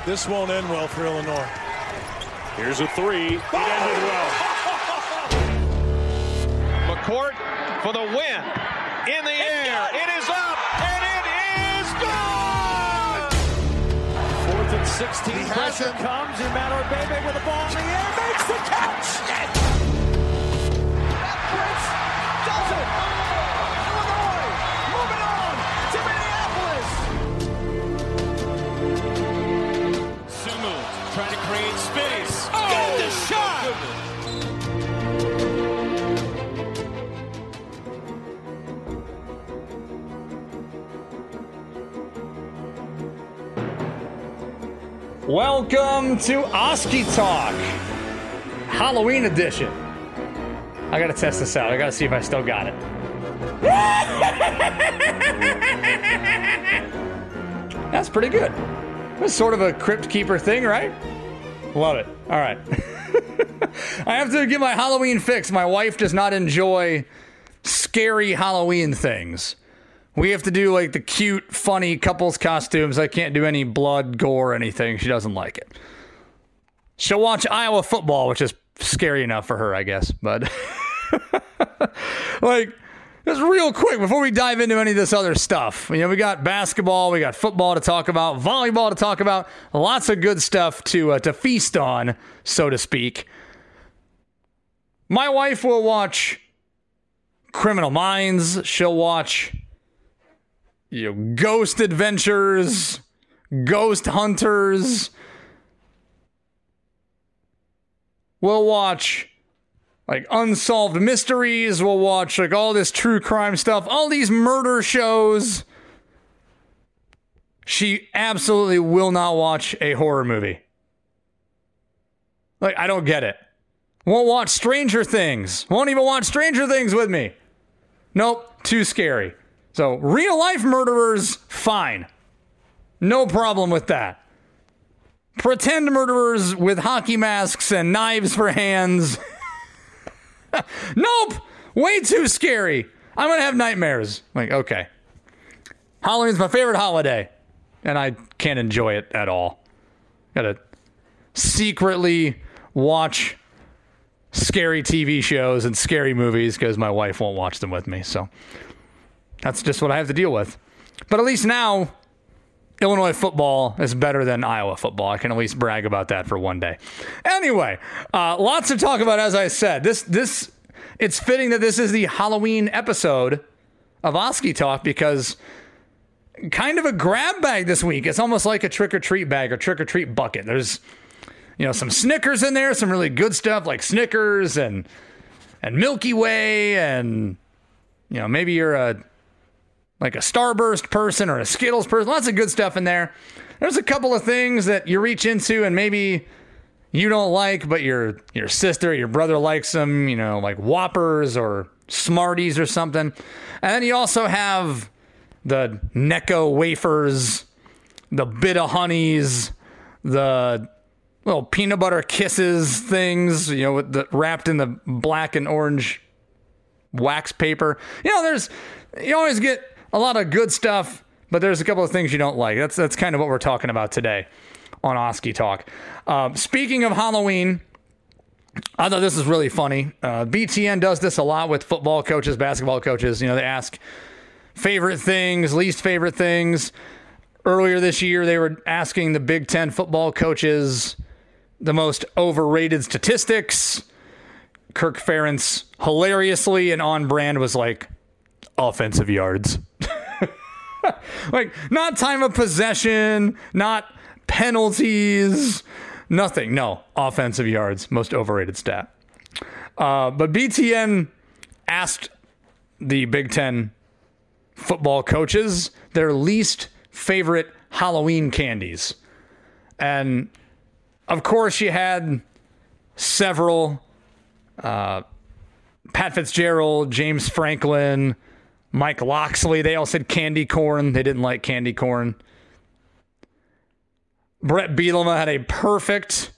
This won't end well for Illinois. Here's a three. It ended well. McCourt for the win. In the air. It is up. And it is gone. 4th and 16. Pressure comes. Emmanuel Bebe with the ball in the air. Makes the catch. That Prince does it. Illinois moving on to Minneapolis. Sumu trying to create space. Got the shot. Welcome to Oski Talk, Halloween edition. I gotta test this out. I gotta see if I still got it. That's pretty good. That's sort of a Crypt Keeper thing, right? Love it. All right. I have to get my Halloween fix. My wife does not enjoy scary Halloween things. We have to do like the cute, funny couples costumes. I can't do any blood, gore, anything. She doesn't like it. She'll watch Iowa football, which is scary enough for her, I guess. But like, just real quick before we dive into any of this other stuff, you know, we got basketball, we got football to talk about, volleyball to talk about, lots of good stuff to feast on, so to speak. My wife will watch Criminal Minds. She'll watch, you know, Ghost Adventures, Ghost Hunters. We'll watch like Unsolved Mysteries. We'll watch like all this true crime stuff, all these murder shows. She absolutely will not watch a horror movie. Like, I don't get it. Won't watch Stranger Things. Won't even watch Stranger Things with me. Nope, too scary. So, real life murderers, fine. No problem with that. Pretend murderers with hockey masks and knives for hands. Nope! Way too scary. I'm gonna have nightmares. Like, okay. Halloween's my favorite holiday, and I can't enjoy it at all. Gotta secretly watch scary TV shows and scary movies because my wife won't watch them with me, so that's just what I have to deal with. But at least now, Illinois football is better than Iowa football. I can at least brag about that for one day. Anyway, lots to talk about, as I said. It's fitting that this is the Halloween episode of Oski Talk because kind of a grab bag this week. It's almost like a trick-or-treat bag or trick-or-treat bucket. There's, you know, some Snickers in there, some really good stuff like Snickers and Milky Way, and, you know, maybe you're a Starburst person or a Skittles person. Lots of good stuff in there. There's a couple of things that you reach into and maybe you don't like, but your sister, your brother likes them, you know, like Whoppers or Smarties or something. And then you also have the Necco wafers, the Bit-O-Honeys, the little peanut butter kisses things, you know, with wrapped in the black and orange wax paper. You know, you always get a lot of good stuff, but there's a couple of things you don't like. That's kind of what we're talking about today on Oski Talk. Speaking of Halloween, I thought this was really funny. BTN does this a lot with football coaches, basketball coaches. You know, they ask favorite things, least favorite things. Earlier this year, they were asking the Big Ten football coaches the most overrated statistics. Kirk Ferentz, hilariously and on brand, was like, offensive yards. Like, not time of possession, not penalties, nothing. No, offensive yards, most overrated stat. But BTN asked the Big Ten football coaches their least favorite Halloween candies. And, of course, you had several. Pat Fitzgerald, James Franklin, Mike Loxley, they all said candy corn. They didn't like candy corn. Brett Bielema had a perfect,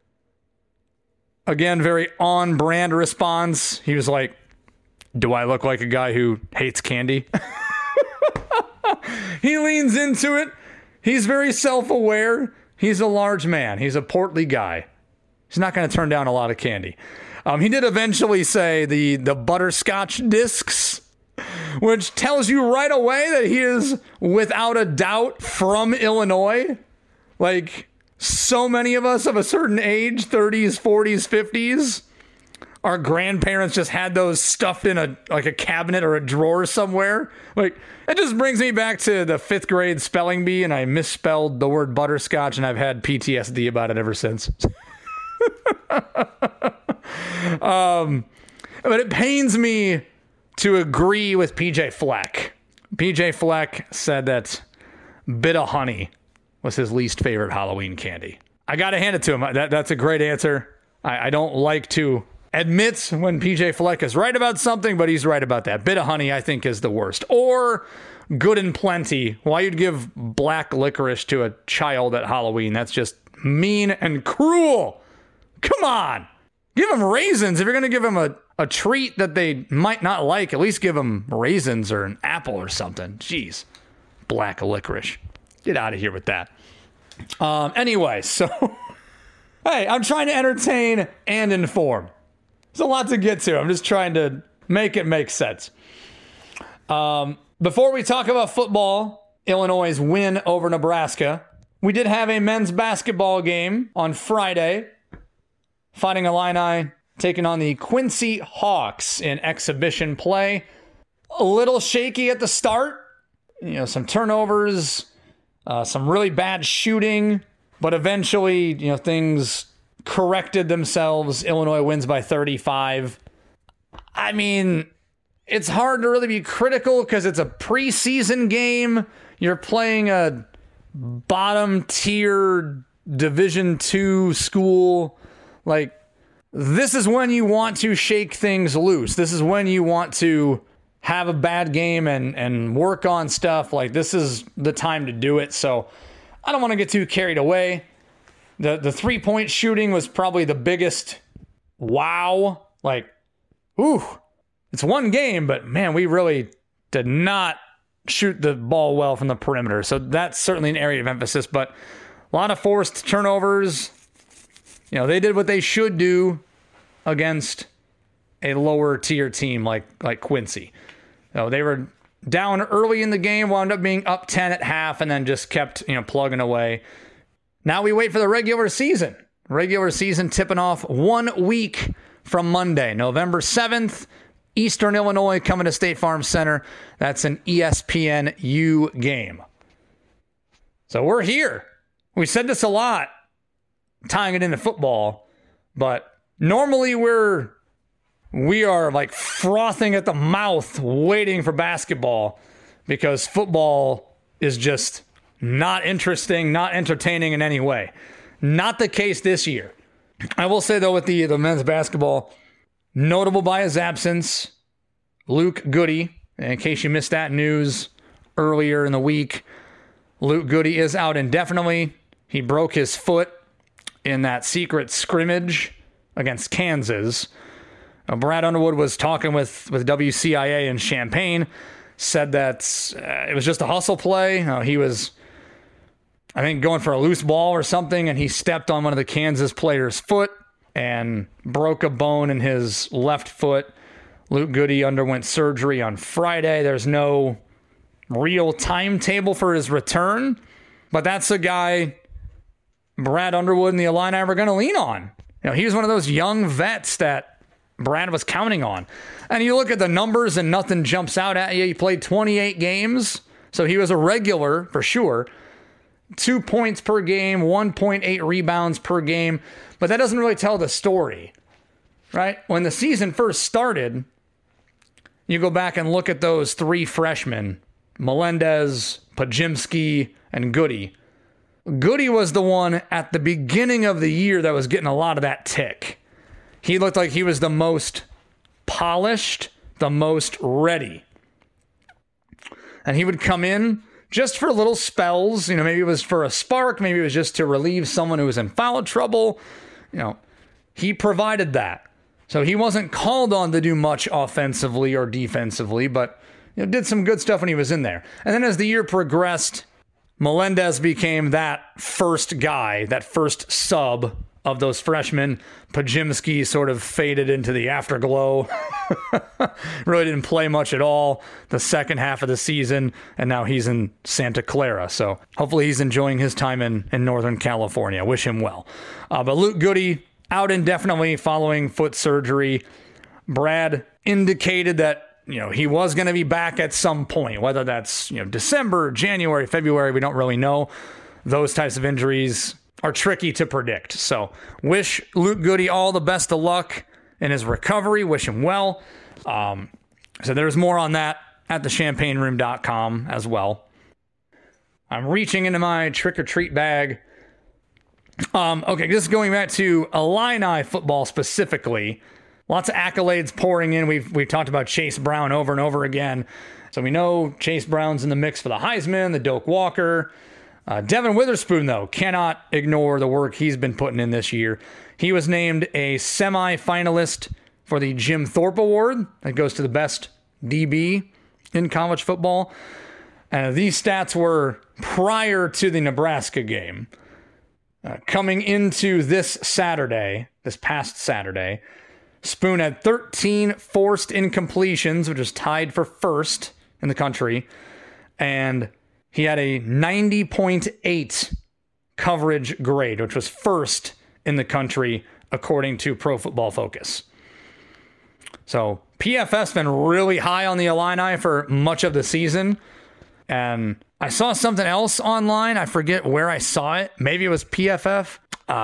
again, very on-brand response. He was like, do I look like a guy who hates candy? He leans into it. He's very self-aware. He's a large man. He's a portly guy. He's not going to turn down a lot of candy. He did eventually say the butterscotch discs, which tells you right away that he is without a doubt from Illinois. Like, so many of us of a certain age, 30s, 40s, 50s, our grandparents just had those stuffed in a cabinet or a drawer somewhere. Like, it just brings me back to the 5th grade spelling bee, and I misspelled the word butterscotch, and I've had PTSD about it ever since. But it pains me to agree with PJ Fleck. PJ Fleck said that Bit of Honey was his least favorite Halloween candy. I gotta hand it to him. That's a great answer. I don't like to admit when PJ Fleck is right about something, but he's right about that. Bit of Honey, I think, is the worst. Or Good and Plenty. Why you'd give black licorice to a child at Halloween? That's just mean and cruel. Come on. Give them raisins. If you're going to give them a treat that they might not like, at least give them raisins or an apple or something. Jeez. Black licorice. Get out of here with that. Anyway, so, hey, I'm trying to entertain and inform. There's a lot to get to. I'm just trying to make it make sense. Before we talk about football, Illinois' win over Nebraska, we did have a men's basketball game on Friday. Fighting Illini taking on the Quincy Hawks in exhibition play. A little shaky at the start. Some turnovers, some really bad shooting, but eventually, things corrected themselves. Illinois wins by 35. I mean, it's hard to really be critical because it's a preseason game. You're playing a bottom tier Division II school. Like, this is when you want to shake things loose. This is when you want to have a bad game and work on stuff. Like, this is the time to do it. So I don't want to get too carried away. The 3-point shooting was probably the biggest wow. Like, ooh, it's one game, but man, we really did not shoot the ball well from the perimeter. So that's certainly an area of emphasis, but a lot of forced turnovers. They did what they should do against a lower tier team like Quincy. They were down early in the game, wound up being up 10 at half, and then just kept, plugging away. Now we wait for the regular season. Regular season tipping off 1 week from Monday, November 7th. Eastern Illinois coming to State Farm Center. That's an ESPNU game. So we're here. We said this a lot, tying it into football, but normally we are like frothing at the mouth waiting for basketball because football is just not interesting, not entertaining in any way. Not the case this year. I will say, though, with the men's basketball, notable by his absence, Luke Goody. In case you missed that news earlier in the week, Luke Goody is out indefinitely. He broke his foot in that secret scrimmage against Kansas. Brad Underwood was talking with WCIA in Champaign, said that it was just a hustle play. He was, I think, going for a loose ball or something, and he stepped on one of the Kansas players' foot and broke a bone in his left foot. Luke Goody underwent surgery on Friday. There's no real timetable for his return, but that's a guy Brad Underwood and the Illini were going to lean on. He was one of those young vets that Brad was counting on. And you look at the numbers and nothing jumps out at you. He played 28 games, so he was a regular for sure. 2 points per game, 1.8 rebounds per game. But that doesn't really tell the story, right? When the season first started, you go back and look at those 3 freshmen, Melendez, Pajimski, and Goody. Goody was the one at the beginning of the year that was getting a lot of that tick. He looked like he was the most polished, the most ready. And he would come in just for little spells. Maybe it was for a spark. Maybe it was just to relieve someone who was in foul trouble. He provided that. So he wasn't called on to do much offensively or defensively, but did some good stuff when he was in there. And then as the year progressed, Melendez became that first guy, that first sub of those freshmen. Pajimski sort of faded into the afterglow. Really didn't play much at all the second half of the season, and now he's in Santa Clara. So hopefully he's enjoying his time in Northern California. Wish him well. But Luke Goody out indefinitely following foot surgery. Brad indicated that he was going to be back at some point, whether that's December, January, February, we don't really know. Those types of injuries are tricky to predict. So wish Luke Goody all the best of luck in his recovery. Wish him well. So there's more on that at thechampagneroom.com as well. I'm reaching into my trick-or-treat bag. Okay, just going back to Illini football specifically. Lots of accolades pouring in. We've talked about Chase Brown over and over again. So we know Chase Brown's in the mix for the Heisman, the Doak Walker. Devin Witherspoon, though, cannot ignore the work he's been putting in this year. He was named a semi-finalist for the Jim Thorpe Award. That goes to the best DB in college football. And these stats were prior to the Nebraska game. Coming into this past Saturday, Spoon had 13 forced incompletions, which is tied for first in the country. And he had a 90.8 coverage grade, which was first in the country, according to Pro Football Focus. So PFF's been really high on the Illini for much of the season. And I saw something else online. I forget where I saw it. Maybe it was PFF.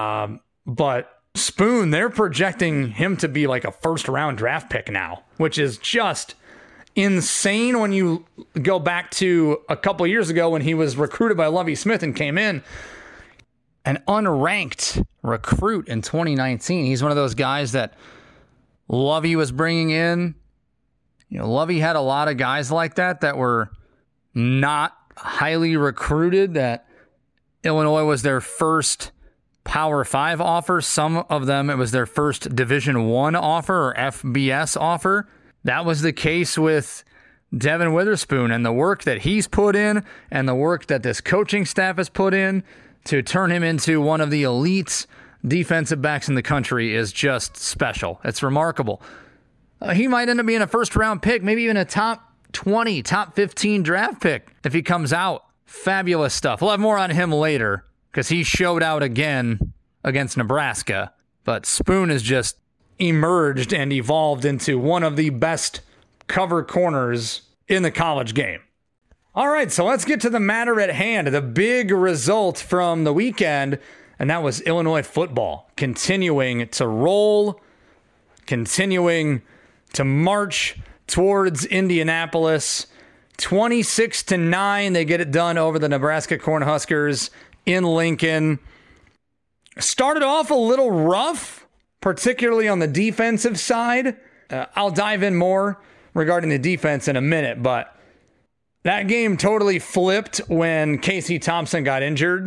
But Spoon, they're projecting him to be like a first-round draft pick now, which is just insane when you go back to a couple years ago when he was recruited by Lovie Smith and came in. An unranked recruit in 2019. He's one of those guys that Lovie was bringing in. Lovie had a lot of guys like that were not highly recruited, that Illinois was their first Power 5 offer. Some of them, it was their first Division I offer or FBS offer. That was the case with Devin Witherspoon, and the work that he's put in and the work that this coaching staff has put in to turn him into one of the elite defensive backs in the country is just special. It's remarkable. He might end up being a first-round pick, maybe even a top 20, top 15 draft pick if he comes out. Fabulous stuff. We'll have more on him later because he showed out again against Nebraska. But Spoon has just emerged and evolved into one of the best cover corners in the college game. All right, so let's get to the matter at hand. The big result from the weekend, and that was Illinois football continuing to roll, continuing to march towards Indianapolis. 26-9, they get it done over the Nebraska Cornhuskers in Lincoln. Started off a little rough, particularly on the defensive side. I'll dive in more regarding the defense in a minute, but that game totally flipped when Casey Thompson got injured.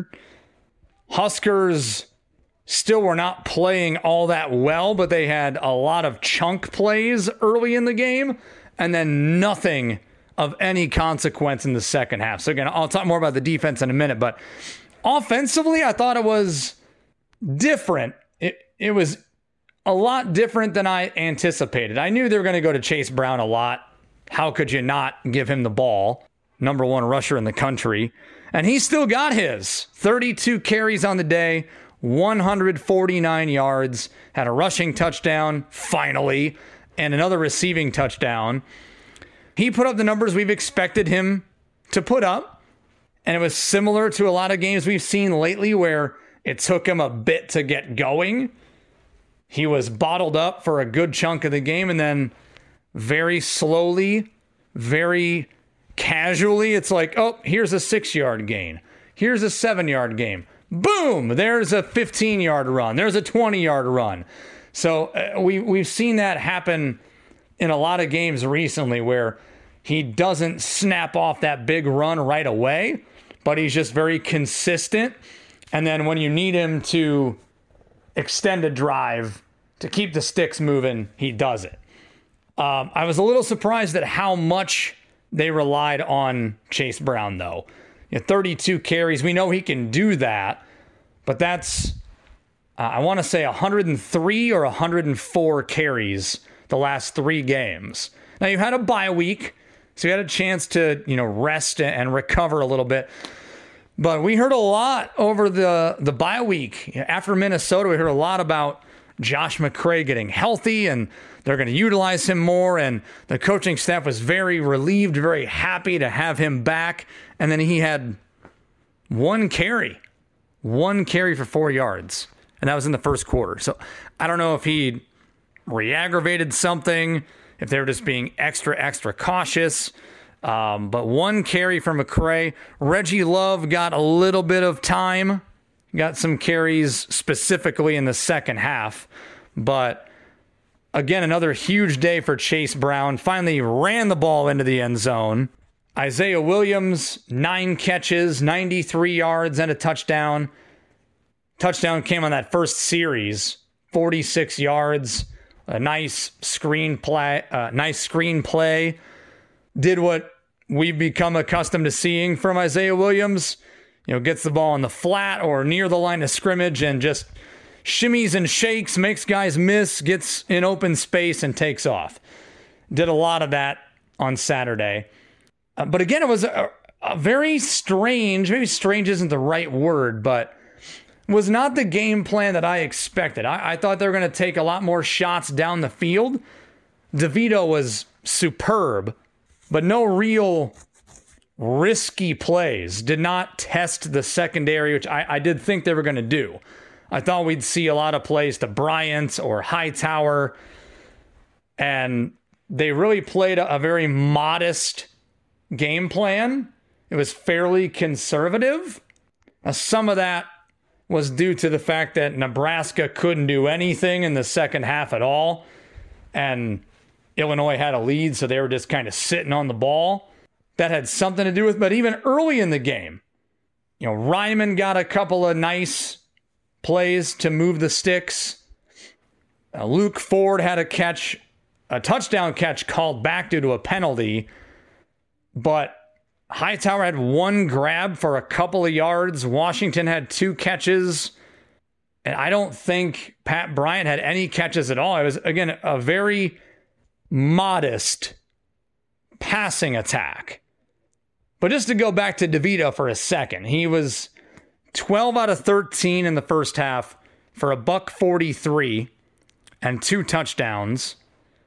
Huskers still were not playing all that well, but they had a lot of chunk plays early in the game, and then nothing of any consequence in the second half. So again, I'll talk more about the defense in a minute, but offensively, I thought it was different. It was a lot different than I anticipated. I knew they were going to go to Chase Brown a lot. How could you not give him the ball? Number one rusher in the country. And he still got his. 32 carries on the day, 149 yards, had a rushing touchdown, finally, and another receiving touchdown. He put up the numbers we've expected him to put up. And it was similar to a lot of games we've seen lately where it took him a bit to get going. He was bottled up for a good chunk of the game, and then very slowly, very casually, it's like, oh, here's a 6-yard gain. Here's a 7-yard gain. Boom! There's a 15-yard run. There's a 20-yard run. So we've seen that happen in a lot of games recently where he doesn't snap off that big run right away, but he's just very consistent. And then when you need him to extend a drive to keep the sticks moving, he does it. I was a little surprised at how much they relied on Chase Brown, though. 32 carries. We know he can do that, but that's, I want to say 103 or 104 carries the last 3 games. Now, you had a bye week, so you had a chance to, rest and recover a little bit. But we heard a lot over the bye week. After Minnesota, we heard a lot about Josh McCray getting healthy, and they're going to utilize him more. And the coaching staff was very relieved, very happy to have him back. And then he had one carry for 4 yards. And that was in the first quarter. So I don't know if he re-aggravated something, if they were just being extra cautious. But one carry for McCray. Reggie Love got a little bit of time. Got some carries specifically in the second half. But again, another huge day for Chase Brown. Finally ran the ball into the end zone. Isaiah Williams, 9 catches, 93 yards, and a touchdown. Touchdown came on that first series, 46 yards. A nice screenplay. Did what we've become accustomed to seeing from Isaiah Williams. Gets the ball in the flat or near the line of scrimmage and just shimmies and shakes, makes guys miss, gets in open space and takes off. Did a lot of that on Saturday. But again, it was a very strange, maybe strange isn't the right word, but was not the game plan that I expected. I thought they were going to take a lot more shots down the field. DeVito was superb, but no real risky plays. Did not test the secondary, which I did think they were going to do. I thought we'd see a lot of plays to Bryant or Hightower, and they really played a very modest game plan. It was fairly conservative. Now, some of that was due to the fact that Nebraska couldn't do anything in the second half at all, and Illinois had a lead, so they were just kind of sitting on the ball. That had something to do with, but even early in the game, Ryman got a couple of nice plays to move the sticks. Luke Ford had a touchdown catch called back due to a penalty, but Hightower had one grab for a couple of yards. Washington had 2 catches. And I don't think Pat Bryant had any catches at all. It was, again, a very modest passing attack. But just to go back to DeVito for a second, he was 12 out of 13 in the first half for $143 and 2 touchdowns.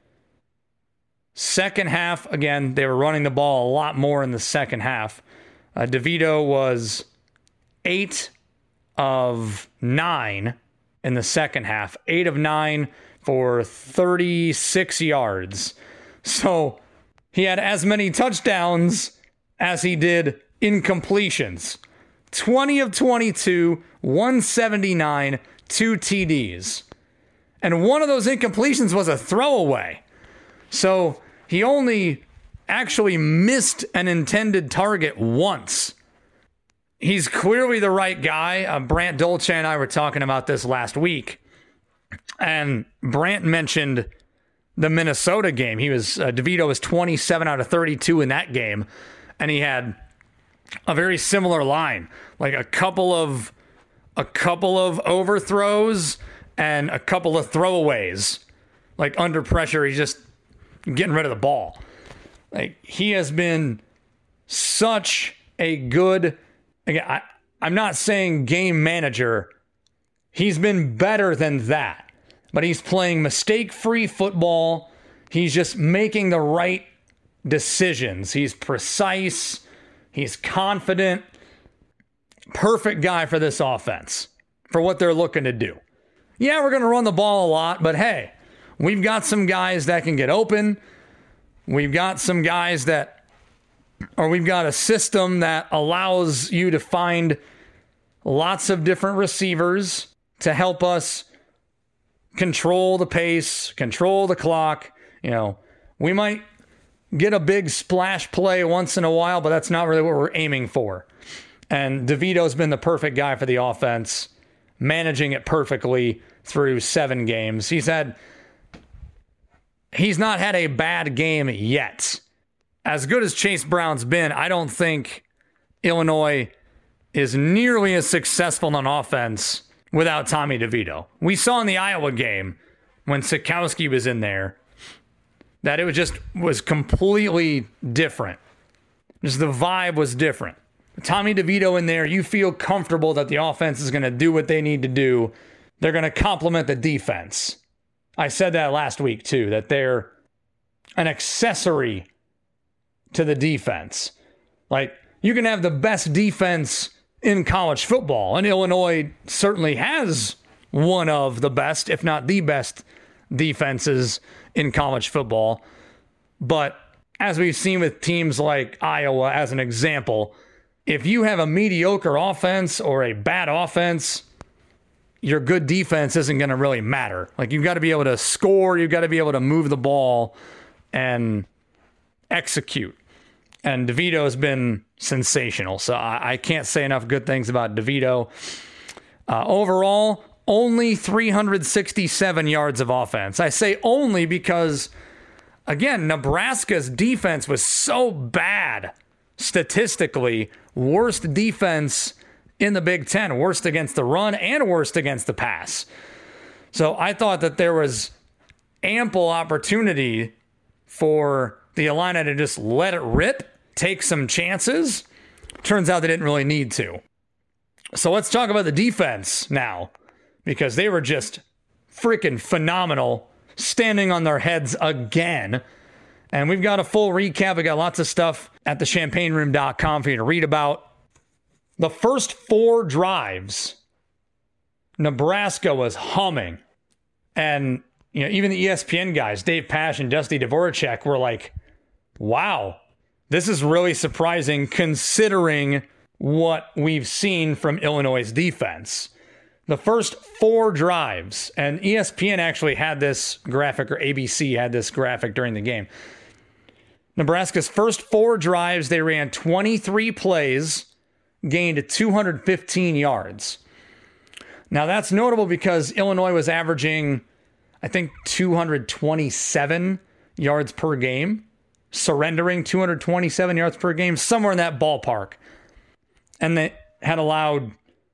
Second half, again, they were running the ball a lot more in the second half. DeVito was 8 of 9 in the second half. 8 of 9 for 36 yards. So he had as many touchdowns as he did incompletions. 20 of 22, 179, 2 TDs. And one of those incompletions was a throwaway. So he only actually missed an intended target once. He's clearly the right guy. Brant Dolce and I were talking about this last week. And Brant mentioned the Minnesota game. DeVito was 27 out of 32 in that game. And he had a very similar line. Like a couple of overthrows and a couple of throwaways. Like under pressure, he's just getting rid of the ball. Like, he has been such a good, again, I'm not saying game manager. He's been better than that. But he's playing mistake-free football. He's just making the right decisions. He's precise. He's confident. Perfect guy for this offense, for what they're looking to do. Yeah, we're going to run the ball a lot, but hey, we've got some guys that can get open. We've got some guys we've got a system that allows you to find lots of different receivers to help us control the pace, control the clock. We might get a big splash play once in a while, but that's not really what we're aiming for. And DeVito's been the perfect guy for the offense, managing it perfectly through 7 games. He's not had a bad game yet. As good as Chase Brown's been, I don't think Illinois is nearly as successful on offense without Tommy DeVito. We saw in the Iowa game when Sikowski was in there that it was completely different. Just the vibe was different. Tommy DeVito in there, you feel comfortable that the offense is going to do what they need to do. They're going to complement the defense. I said that last week too, that they're an accessory to the defense. Like, you can have the best defense in college football, and Illinois certainly has one of the best, if not the best, defenses in college football. But as we've seen with teams like Iowa, as an example, if you have a mediocre offense or a bad offense, your good defense isn't going to really matter. Like, you've got to be able to score, you've got to be able to move the ball and execute. And DeVito has been sensational. So I can't say enough good things about DeVito. Overall, only 367 yards of offense. I say only because, again, Nebraska's defense was so bad statistically. Worst defense in the Big Ten. Worst against the run and worst against the pass. So I thought that there was ample opportunity for the Illini to just let it rip, take some chances. Turns out they didn't really need to. So let's talk about the defense now, because they were just freaking phenomenal, standing on their heads again. And we've got a full recap. We got lots of stuff at thechampagneroom.com for you to read about. The first 4 drives, Nebraska was humming. And even the ESPN guys, Dave Pasch and Dusty Dvoracek, were like, wow, this is really surprising considering what we've seen from Illinois' defense. The first 4 drives, and ESPN actually had this graphic, or ABC had this graphic during the game. Nebraska's first 4 drives, they ran 23 plays, gained 215 yards. Now that's notable because Illinois was averaging, I think, 227 yards per game, surrendering 227 yards per game, somewhere in that ballpark. And they had allowed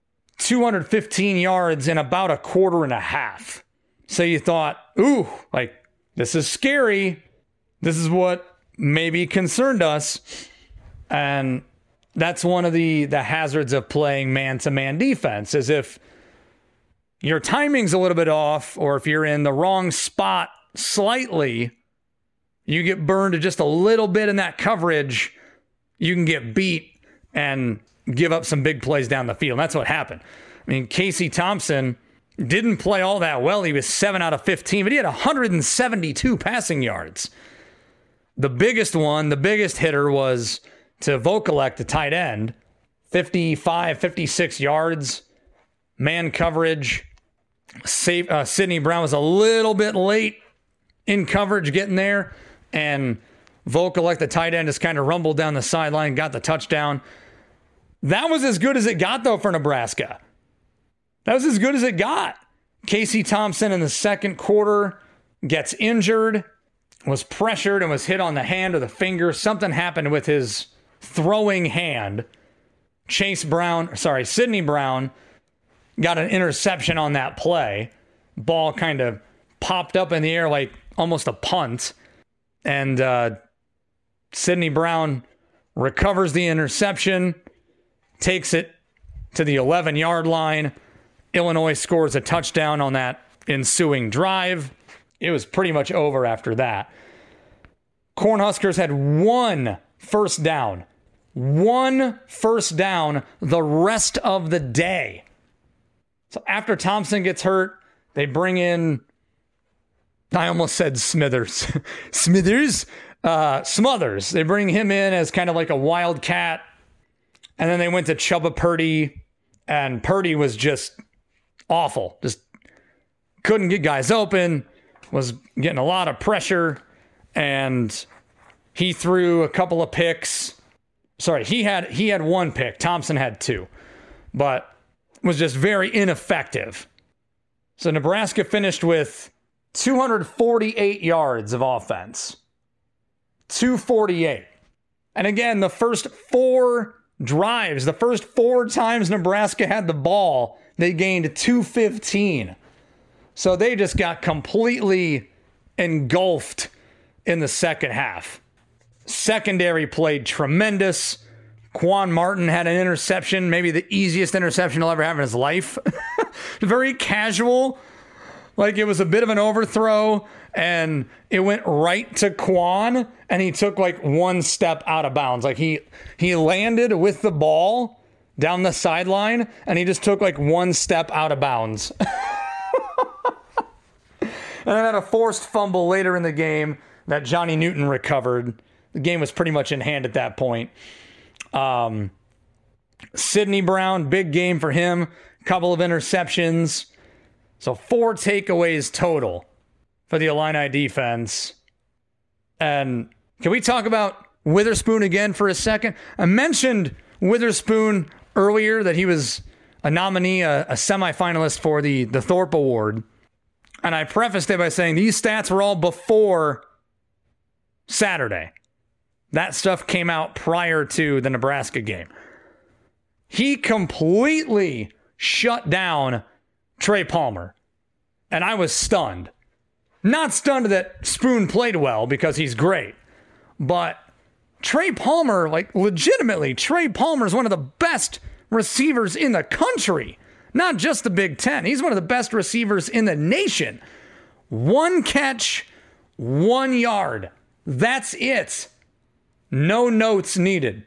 215 yards in about a quarter and a half. So you thought, ooh, like, this is scary. This is what maybe concerned us. And that's one of the hazards of playing man-to-man defense, is if your timing's a little bit off, or if you're in the wrong spot slightly, you get burned just a little bit in that coverage, you can get beat and give up some big plays down the field. And that's what happened. I mean, Casey Thompson didn't play all that well. He was 7 out of 15, but he had 172 passing yards. The biggest hitter was to Vokalek, the tight end, 55, 56 yards, man coverage. Sidney Brown was a little bit late in coverage getting there, and Vokalek, the tight end, just kind of rumbled down the sideline, got the touchdown. That was as good as it got, though, for Nebraska. That was as good as it got. Casey Thompson in the second quarter gets injured, was pressured, and was hit on the hand or the finger. Something happened with his throwing hand. Sidney Brown got an interception on that play. Ball kind of popped up in the air like almost a punt. And Sidney Brown recovers the interception, takes it to the 11-yard line. Illinois scores a touchdown on that ensuing drive. It was pretty much over after that. Cornhuskers had 1 first down. 1 first down the rest of the day. So after Thompson gets hurt, they bring in, I almost said Smithers. Smothers. They bring him in as kind of like a wildcat. And then they went to Chubba Purdy, and Purdy was just awful. Just couldn't get guys open, was getting a lot of pressure, and he threw a couple of picks. Sorry, he had 1 pick. Thompson had 2, but was just very ineffective. So Nebraska finished with 248 yards of offense. 248. And again, the first 4 drives. The first 4 times Nebraska had the ball, they gained 215. So they just got completely engulfed in the second half. Secondary played tremendous. Quan Martin had an interception, maybe the easiest interception he'll ever have in his life. Very casual. Like, it was a bit of an overthrow, and it went right to Quan, and he took like 1 step out of bounds. Like, he landed with the ball down the sideline, and he just took like 1 step out of bounds. And then had a forced fumble later in the game that Johnny Newton recovered. The game was pretty much in hand at that point. Sidney Brown, big game for him. Couple of interceptions. So 4 takeaways total for the Illini defense. And can we talk about Witherspoon again for a second? I mentioned Witherspoon earlier, that he was a nominee, a semifinalist for the Thorpe Award. And I prefaced it by saying these stats were all before Saturday. That stuff came out prior to the Nebraska game. He completely shut down Trey Palmer. And I was stunned. Not stunned that Spoon played well, because he's great. But Trey Palmer, like, legitimately, Trey Palmer is one of the best receivers in the country. Not just the Big Ten. He's one of the best receivers in the nation. 1 catch, 1 yard. That's it. No notes needed.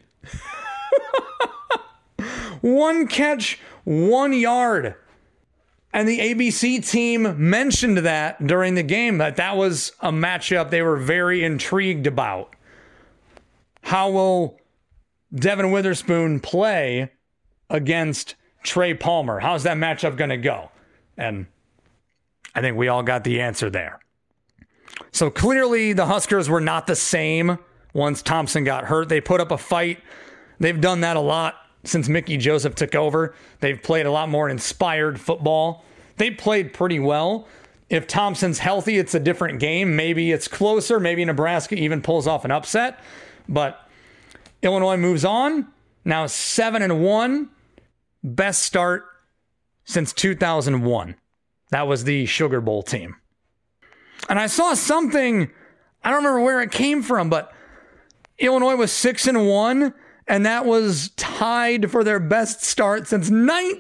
1 catch, 1 yard. And the ABC team mentioned that during the game, that was a matchup they were very intrigued about. How will Devin Witherspoon play against Trey Palmer? How's that matchup going to go? And I think we all got the answer there. So clearly the Huskers were not the same once Thompson got hurt. They put up a fight. They've done that a lot since Mickey Joseph took over. They've played a lot more inspired football. They played pretty well. If Thompson's healthy, it's a different game. Maybe it's closer. Maybe Nebraska even pulls off an upset. But Illinois moves on. Now 7-1. Best start since 2001. That was the Sugar Bowl team. And I saw something, I don't remember where it came from, but Illinois was 6-1, and that was tied for their best start since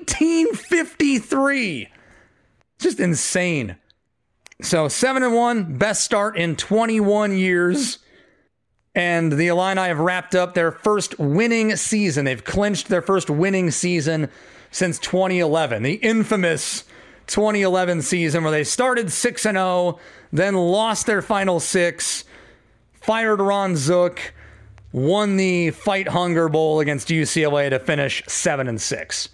1953. Just insane. So 7-1, best start in 21 years. And the Illini have wrapped up their first winning season. They've clinched their first winning season since 2011. The infamous 2011 season where they started 6-0, then lost their final 6, fired Ron Zook, won the Fight Hunger Bowl against UCLA to finish 7-6.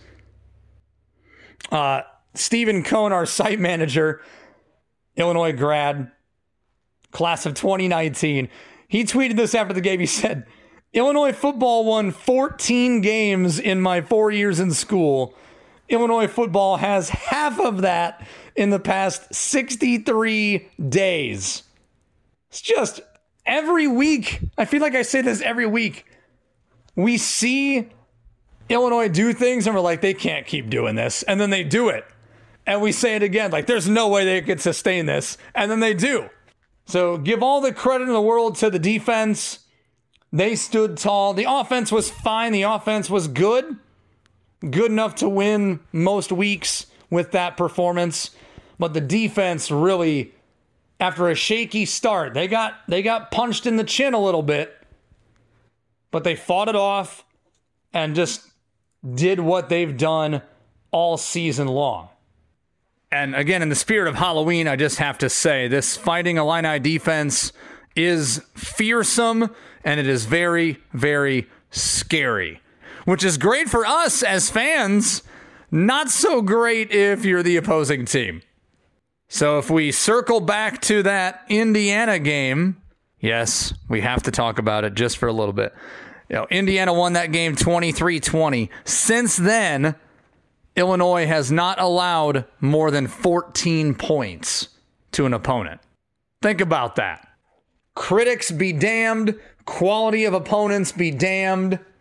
Stephen Cohn, our site manager, Illinois grad, class of 2019, he tweeted this after the game. He said, Illinois football won 14 games in my 4 years in school. Illinois football has half of that in the past 63 days. It's just every week. I feel like I say this every week. We see Illinois do things and we're like, they can't keep doing this. And then they do it. And we say it again, like there's no way they could sustain this. And then they do. So give all the credit in the world to the defense. They stood tall. The offense was fine. The offense was good. Good enough to win most weeks with that performance. But the defense really, after a shaky start, they got punched in the chin a little bit. But they fought it off and just did what they've done all season long. And again, in the spirit of Halloween, I just have to say, this Fighting Illini defense is fearsome, and it is very, very scary. Which is great for us as fans, not so great if you're the opposing team. So if we circle back to that Indiana game, yes, we have to talk about it just for a little bit. You know, Indiana won that game 23-20. Since then, Illinois has not allowed more than 14 points to an opponent. Think about that. Critics be damned. Quality of opponents be damned.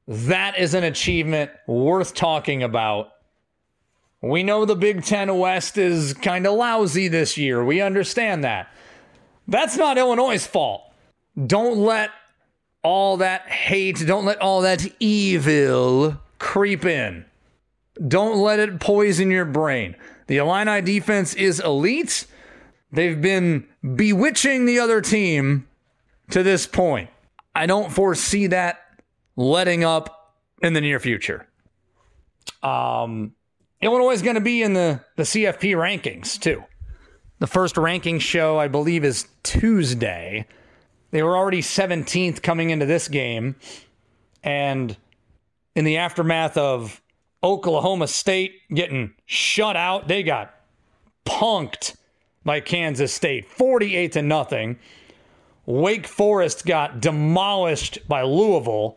That is an achievement worth talking about. We know the Big Ten West is kind of lousy this year. We understand that. That's not Illinois' fault. Don't let all that hate, don't let all that evil creep in. Don't let it poison your brain. The Illini defense is elite. They've been bewitching the other team to this point. I don't foresee that letting up in the near future. Illinois is going to be in the CFP rankings too. The first ranking show, I believe, is Tuesday. They were already 17th coming into this game. And in the aftermath of Oklahoma State getting shut out, they got punked by Kansas State, 48-0. Wake Forest got demolished by Louisville.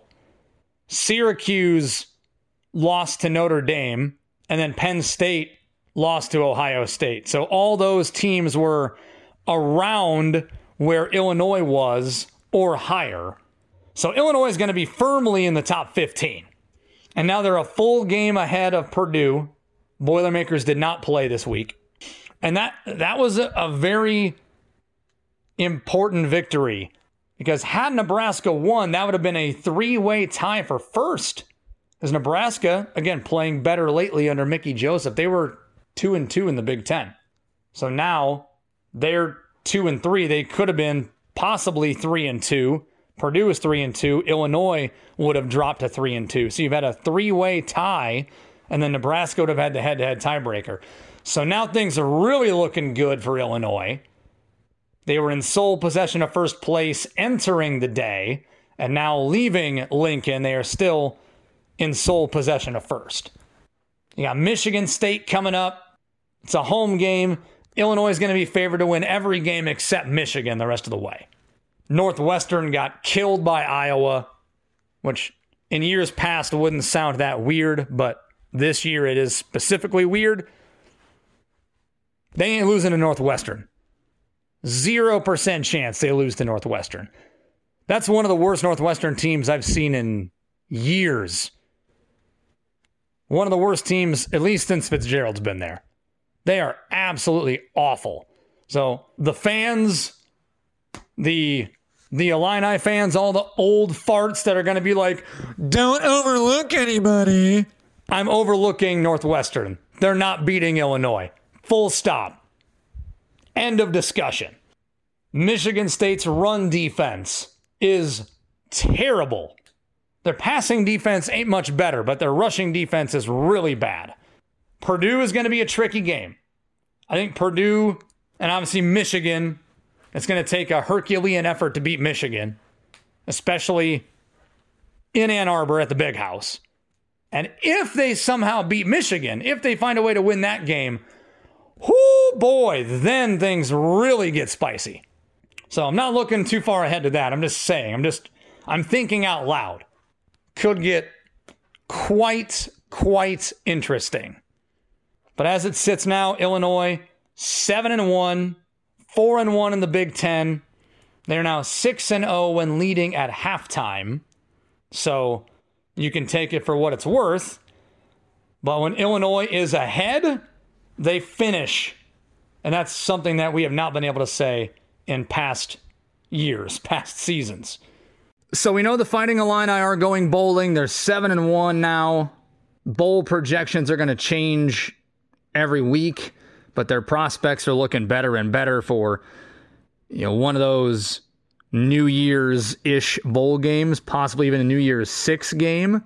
Syracuse lost to Notre Dame. And then Penn State lost to Ohio State. So all those teams were around where Illinois was or higher. So Illinois is going to be firmly in the top 15. And now they're a full game ahead of Purdue. Boilermakers did not play this week. And that was a very important victory, because had Nebraska won, that would have been a three-way tie for first. Because Nebraska, again, playing better lately under Mickey Joseph, they were 2-2 in the Big Ten. So now they're 2-3. They could have been possibly 3-2. Purdue is 3-2. Illinois would have dropped to 3-2. So you've had a three-way tie, and then Nebraska would have had the head-to-head tiebreaker. So now things are really looking good for Illinois. They were in sole possession of first place entering the day, and now leaving Lincoln, they are still in sole possession of first. You got Michigan State coming up. It's a home game. Illinois is going to be favored to win every game except Michigan the rest of the way. Northwestern got killed by Iowa, which in years past wouldn't sound that weird, but this year it is specifically weird. They ain't losing to Northwestern. 0% chance they lose to Northwestern. That's one of the worst Northwestern teams I've seen in years. One of the worst teams, at least since Fitzgerald's been there. They are absolutely awful. So the fans, the Illini fans, all the old farts that are going to be like, don't overlook anybody. I'm overlooking Northwestern. They're not beating Illinois. Full stop. End of discussion. Michigan State's run defense is terrible. Their passing defense ain't much better, but their rushing defense is really bad. Purdue is going to be a tricky game. I think Purdue and obviously Michigan, it's going to take a Herculean effort to beat Michigan, especially in Ann Arbor at the Big House. And if they somehow beat Michigan, if they find a way to win that game, whoo boy, then things really get spicy. So I'm not looking too far ahead to that. I'm just saying, I'm thinking out loud. Could get quite interesting. But as it sits now, Illinois 7-1, 4-1 in the Big Ten. They're now 6-0 when leading at halftime. So you can take it for what it's worth. But when Illinois is ahead, they finish. And that's something that we have not been able to say in past years, past seasons. So we know the Fighting Illini are going bowling. They're 7-1 now. Bowl projections are going to change every week, but their prospects are looking better and better for, one of those New Year's-ish bowl games, possibly even a New Year's 6 game.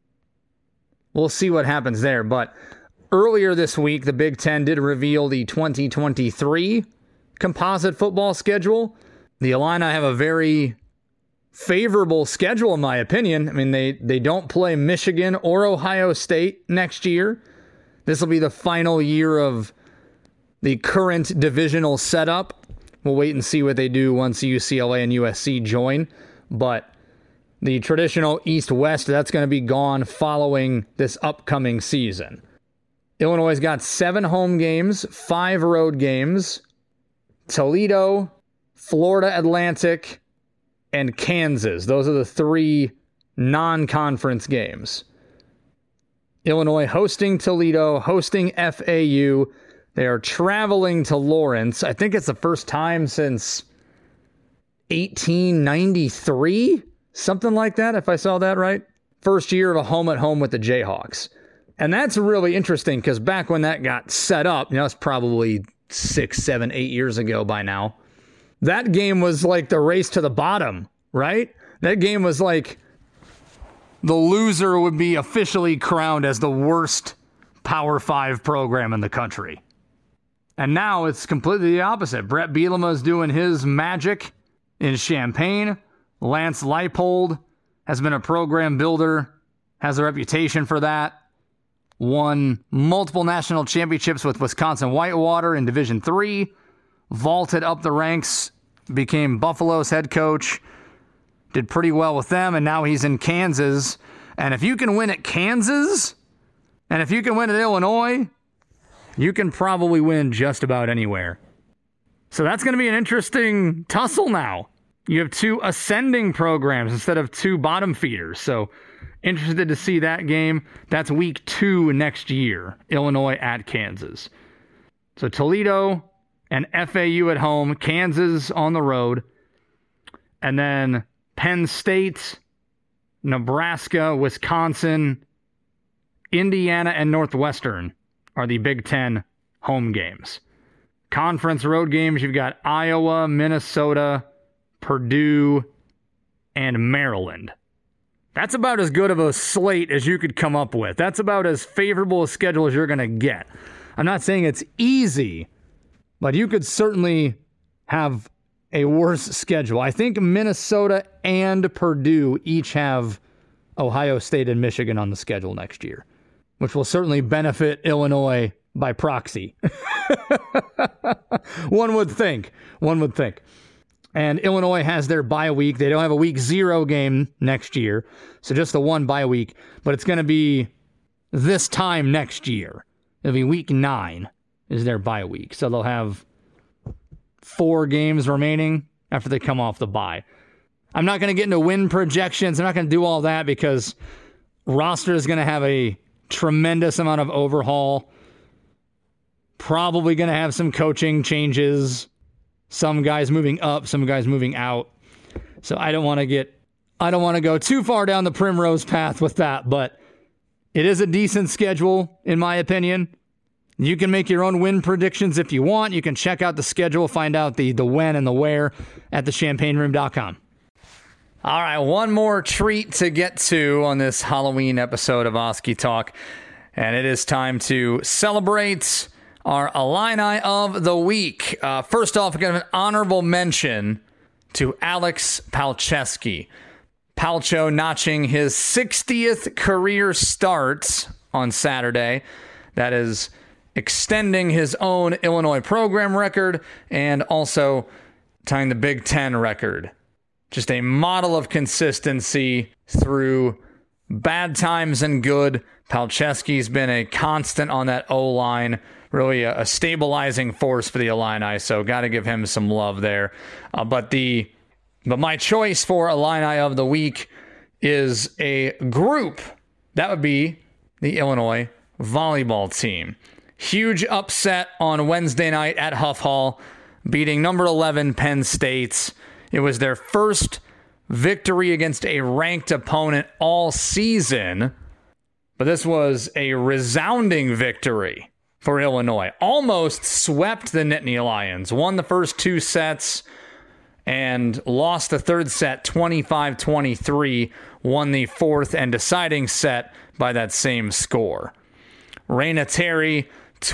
We'll see what happens there, but earlier this week, the Big Ten did reveal the 2023 composite football schedule. The Illini have a very favorable schedule, in my opinion. I mean, they don't play Michigan or Ohio State next year. This will be the final year of the current divisional setup. We'll wait and see what they do once UCLA and USC join. But the traditional East-West, that's going to be gone following this upcoming season. Illinois got 7 home games, 5 road games. Toledo, Florida Atlantic, and Kansas. Those are the 3 non-conference games. Illinois hosting Toledo, hosting FAU. They are traveling to Lawrence. I think it's the first time since 1893, something like that, if I saw that right. First year of a home-at-home with the Jayhawks. And that's really interesting because back when that got set up, it's probably 6, 7, 8 years ago by now. That game was like the race to the bottom, right? That game was like the loser would be officially crowned as the worst Power 5 program in the country. And now it's completely the opposite. Brett Bielema is doing his magic in Champaign. Lance Leipold has been a program builder, has a reputation for that. Won multiple national championships with Wisconsin Whitewater in Division III. Vaulted up the ranks, became Buffalo's head coach. Did pretty well with them, and now he's in Kansas. And if you can win at Kansas, and if you can win at Illinois, you can probably win just about anywhere. So that's going to be an interesting tussle now. You have two ascending programs instead of two bottom feeders. So interested to see that game. That's week 2 next year. Illinois at Kansas. So Toledo and FAU at home. Kansas on the road. And then Penn State, Nebraska, Wisconsin, Indiana, and Northwestern are the Big Ten home games. Conference road games, you've got Iowa, Minnesota, Purdue, and Maryland. That's about as good of a slate as you could come up with. That's about as favorable a schedule as you're going to get. I'm not saying it's easy, but you could certainly have a worse schedule. I think Minnesota and Purdue each have Ohio State and Michigan on the schedule next year, which will certainly benefit Illinois by proxy. One would think. And Illinois has their bye week. They don't have a week 0 game next year, so just the one bye week. But it's going to be this time next year. It'll be week 9 is their bye week. So they'll have 4 games remaining after they come off the bye. I'm not going to get into win projections. I'm not going to do all that because roster is going to have a tremendous amount of overhaul. Probably going to have some coaching changes. Some guys moving up, some guys moving out. So I don't want to go too far down the primrose path with that, but it is a decent schedule, in my opinion. You can make your own win predictions if you want. You can check out the schedule, find out the when and the where at thechampagneroom.com. All right, one more treat to get to on this Halloween episode of Oskee Talk, and it is time to celebrate our Illini of the week. First off, we're going to have an honorable mention to Alex Palczewski. Palcho notching his 60th career start on Saturday. That is extending his own Illinois program record and also tying the Big Ten record. Just a model of consistency through bad times and good. Palczewski's been a constant on that O-line. Really a stabilizing force for the Illini, so got to give him some love there. But my choice for Illini of the week is a group. That would be the Illinois volleyball team. Huge upset on Wednesday night at Huff Hall, beating number 11 Penn State. It was their first victory against a ranked opponent all season, but this was a resounding victory for Illinois. Almost swept the Nittany Lions. Won the first 2 sets and lost the third set 25-23. Won the fourth and deciding set by that same score. Raina Terry,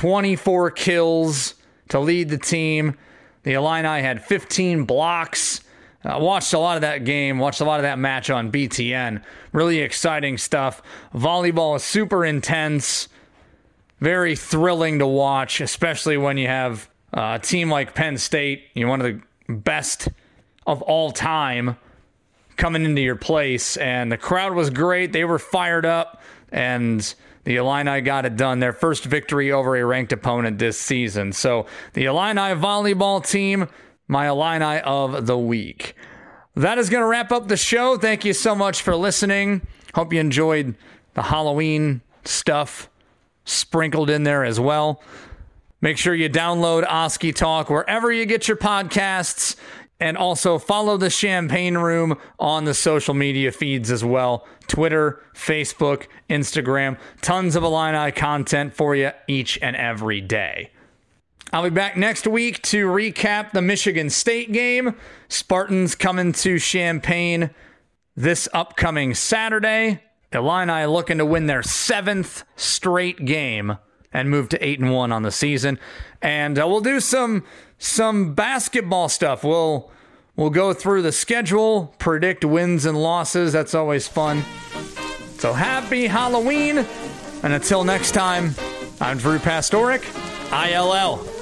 24 kills to lead the team. The Illini had 15 blocks. Watched a lot of that game. Watched a lot of that match on BTN. Really exciting stuff. Volleyball is super intense. Very thrilling to watch, especially when you have a team like Penn State, one of the best of all time, coming into your place. And the crowd was great. They were fired up, and the Illini got it done. Their first victory over a ranked opponent this season. So the Illini volleyball team, my Illini of the week. that is going to wrap up the show. Thank you so much for listening. Hope you enjoyed the Halloween stuff sprinkled in there as well. Make sure you download Oski Talk wherever you get your podcasts, and also follow the Champagne Room on the social media feeds as well. Twitter, Facebook, Instagram. Tons of Illini content for you each and every day. I'll be back next week to recap the Michigan State game. Spartans coming to Champaign this upcoming Saturday. Illini looking to win their 7th straight game and move to 8-1 on the season. And we'll do some basketball stuff. We'll go through the schedule, predict wins and losses. That's always fun. So happy Halloween. And until next time, I'm Drew Pastorik, ILL.